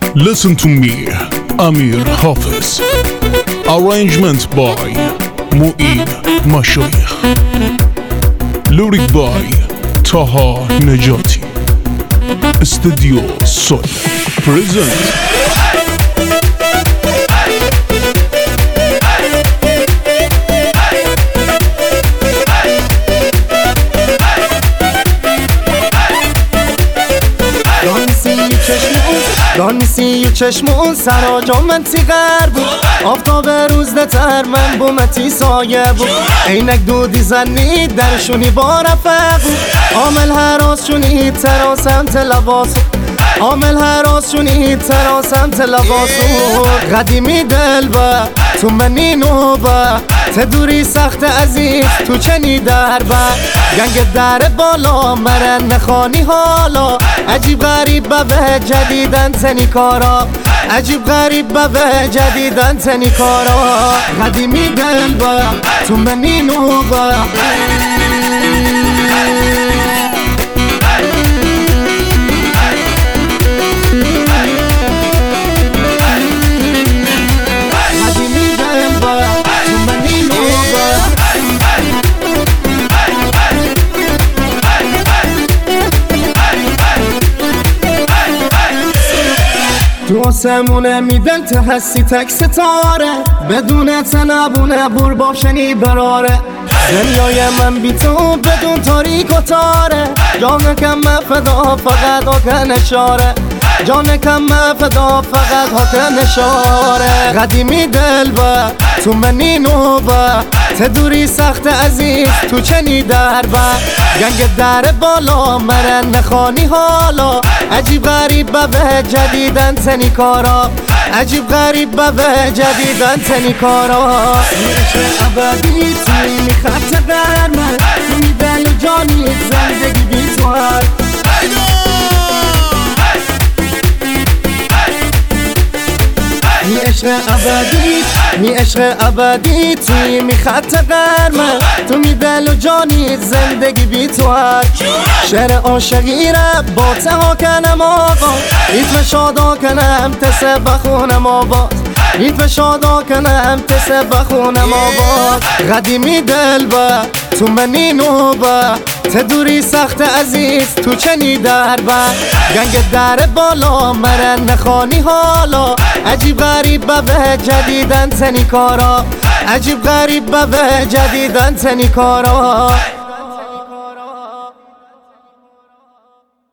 Listen to me, Amir Hafiz. Arrangement by Mu'in Mashayikh. Lyric by Taha Nejati. Studio Sol present. دانسی چشمون سر جامتی غرب بود آفتاب روز نتر من بومتی سایه بود عینک دودی زنید درشونی با رفق بود عامل هراس شونید تراسم تلباس عامل هراس شونید تراسم تلباس قدیمی دل با تو منی نوبه تدوری سخت عزیز تو چنی در با گنگ در بالا مرن نخانی حالا عجیب غریب به جدیدن تنی کارا عجیب غریب به جدیدن تنی کارا قدیمی دل با تو منی نوبه تو آسمونه میدن ته هستی تک ستاره بدون تنبونه بور باشنی براره دنیای من بی تو بدون تاریک و تاره جان کم فدا فقط ها نشاره جان کم فدا فقط ها نشاره قدیمی دل با تو منی نوبه تدوری سخت عزیز تو چنی در با گنگ در بالا مرن نخانی حالا عجیب غریب به جدیدن تنی کارا عجیب غریب به جدیدن تنی کارا میشه ابدی توی میخط قرمه توی دل و جانی زندگی بی تو می عشق ابدی توی می خط قرمه تو می دل و جانی زندگی بی تو شعر عاشقی را با تها کنم آقا ایت شادا کنم تسه بخونم آواز ایت شادا کنم تسه بخونم آواز قدیمی دل با تو منی نوبه تدوری سخت عزیز تو چنی در با گنگ در بالا مرن نخانی حالا عجیب غریب به جدیدن تنی کارا عجیب غریب به جدیدن تنی کارا